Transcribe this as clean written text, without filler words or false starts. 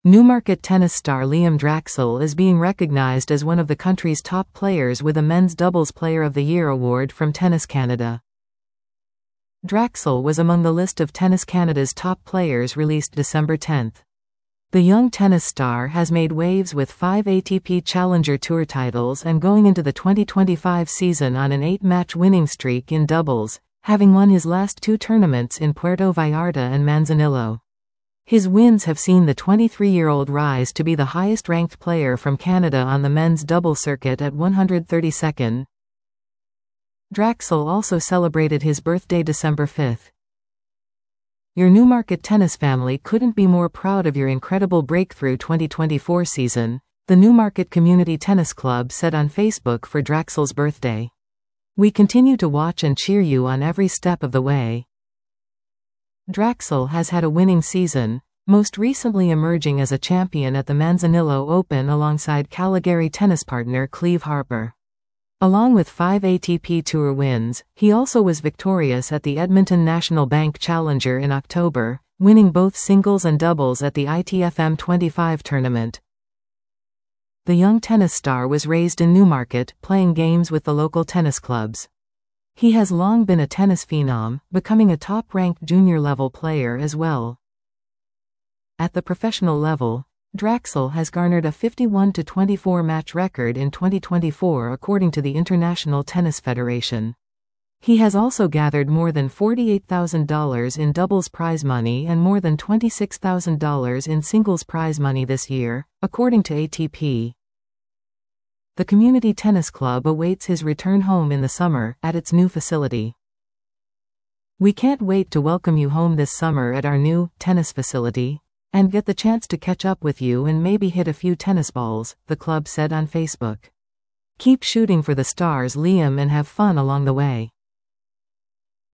Newmarket tennis star Liam Draxl is being recognized as one of the country's top players with a Men's Doubles Player of the Year award from Tennis Canada. Draxl was among the list of Tennis Canada's top players released December 10. The young tennis star has made waves with 5 ATP Challenger Tour titles and going into the 2025 season on an 8-match winning streak in doubles, having won his last 2 tournaments in Puerto Vallarta and Manzanillo. His wins have seen the 23-year-old rise to be the highest-ranked player from Canada on the men's double circuit at 132nd. Draxl also celebrated his birthday December 5. Your Newmarket tennis family couldn't be more proud of your incredible breakthrough 2024 season, the Newmarket Community Tennis Club said on Facebook for Draxl's birthday. We continue to watch and cheer you on every step of the way. Draxl has had a winning season, most recently emerging as a champion at the Manzanillo Open alongside Calgary tennis partner Cleve Harper. Along with 5 ATP Tour wins, he also was victorious at the Edmonton National Bank Challenger in October, winning both singles and doubles at the ITFM 25 tournament. The young tennis star was raised in Newmarket, playing games with the local tennis clubs. He has long been a tennis phenom, becoming a top-ranked junior-level player as well. At the professional level, Draxl has garnered a 51-24 match record in 2024 according to the International Tennis Federation. He has also gathered more than $48,000 in doubles prize money and more than $26,000 in singles prize money this year, according to ATP. The Community Tennis Club awaits his return home in the summer, at its new facility. We can't wait to welcome you home this summer at our new tennis facility, and get the chance to catch up with you and maybe hit a few tennis balls, the club said on Facebook. Keep shooting for the stars, Liam, and have fun along the way.